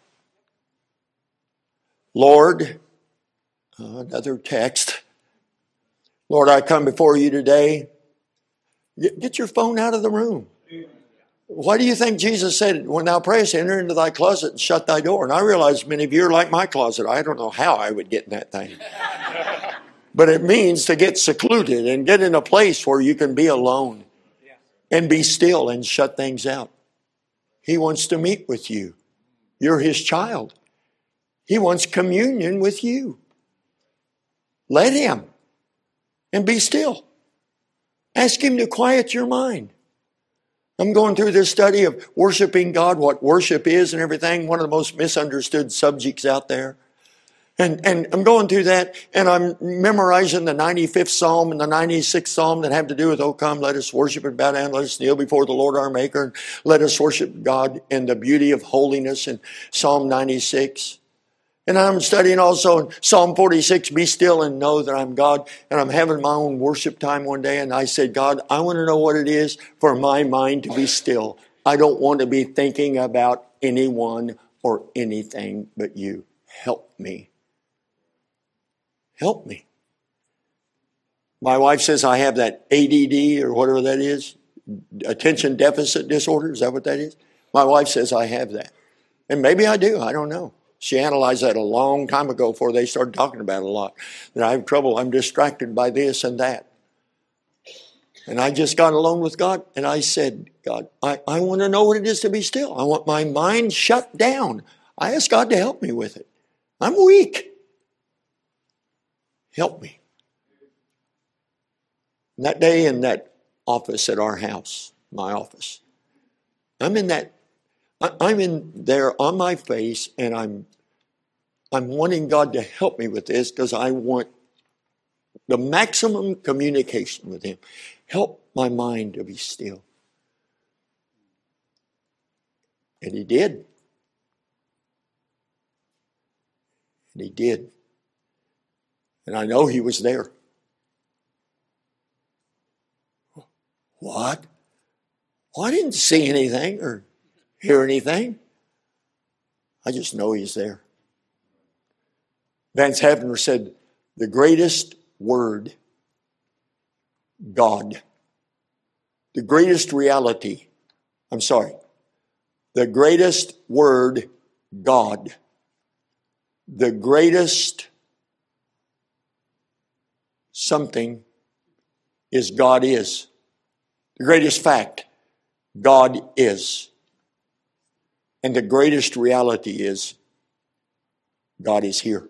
Lord, another text. Lord, I come before you today. Get your phone out of the room. Why do you think Jesus said, when thou prayest, enter into thy closet and shut thy door? And I realize many of you are like my closet. I don't know how I would get in that thing. But it means to get secluded and get in a place where you can be alone and be still and shut things out. He wants to meet with you. You're His child. He wants communion with you. Let Him. And be still. Ask Him to quiet your mind. I'm going through this study of worshiping God, what worship is and everything, one of the most misunderstood subjects out there. And I'm going through that, and I'm memorizing the 95th Psalm and the 96th Psalm that have to do with, oh, come, let us worship and bow down, let us kneel before the Lord our Maker, and let us worship God in the beauty of holiness in Psalm 96. And I'm studying also in Psalm 46, be still and know that I'm God. And I'm having my own worship time one day, and I said, God, I want to know what it is for my mind to be still. I don't want to be thinking about anyone or anything but you. Help me. Help me. My wife says I have that ADD or whatever that is, attention deficit disorder. Is that what that is? My wife says I have that. And maybe I do. I don't know. She analyzed that a long time ago before they started talking about it a lot. That I have trouble. I'm distracted by this and that. And I just got alone with God and I said, God, I want to know what it is to be still. I want my mind shut down. I asked God to help me with it. I'm weak. Help me. And that day in that office at our house, my office, I'm in there on my face, and I'm wanting God to help me with this because I want the maximum communication with Him. Help my mind to be still. And He did. And He did. And I know He was there. What? Well, I didn't see anything or hear anything. I just know He's there. Vance Havner said, the greatest word, God. The greatest reality, the greatest word, God. The greatest something is God is. The greatest fact, God is. And the greatest reality is God is here.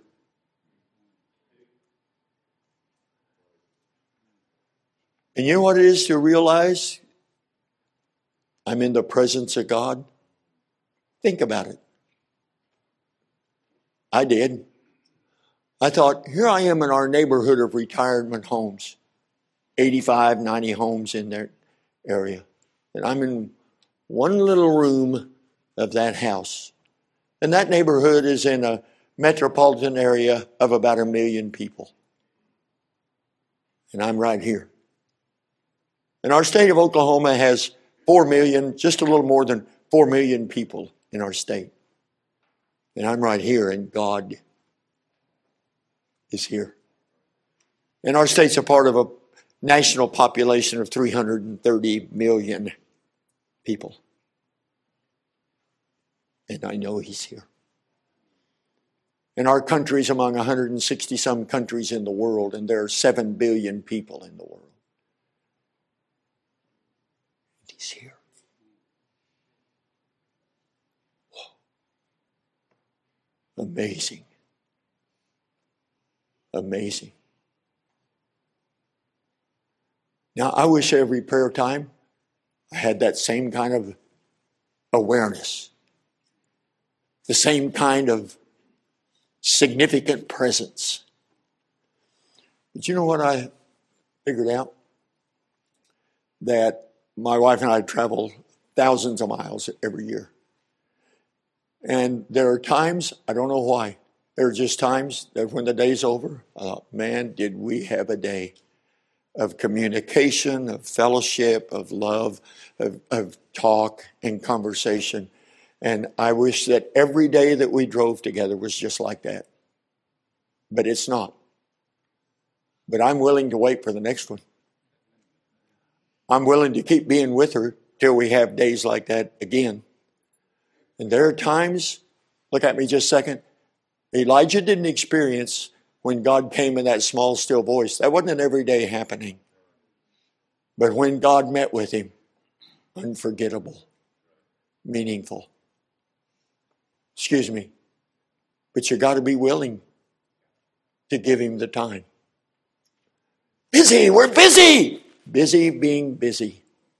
And you know what it is to realize I'm in the presence of God? Think about it. I did. I thought, here I am in our neighborhood of retirement homes, 85, 90 homes in that area. And I'm in one little room of that house. And that neighborhood is in a metropolitan area of about 1 million people. And I'm right here. And our state of Oklahoma has 4 million, just a little more than 4 million people in our state. And I'm right here, and God is here. And our state's a part of a national population of 330 million people. And I know He's here. And our country's among 160 some countries in the world, and there are 7 billion people in the world. And He's here. Whoa. Amazing. Amazing. Now, I wish every prayer time I had that same kind of awareness, the same kind of significant presence. But you know what I figured out? That my wife and I travel thousands of miles every year. And there are times, I don't know why, there are just times that when the day's over, I thought, man, did we have a day of communication, of fellowship, of love, of talk and conversation. And I wish that every day that we drove together was just like that. But it's not. But I'm willing to wait for the next one. I'm willing to keep being with her till we have days like that again. And there are times, look at me just a second, Elijah didn't experience when God came in that small, still voice. That wasn't an everyday happening. But when God met with him, unforgettable, meaningful. Excuse me. But you got to be willing to give him the time. Busy, we're busy. Busy being busy.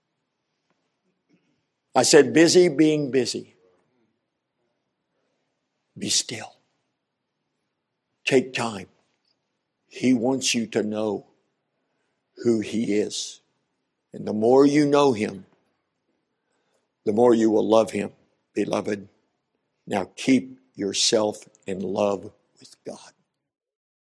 I said busy being busy. Be still. Take time. He wants you to know who He is. And the more you know Him, the more you will love Him, beloved. Now keep yourself in love with God.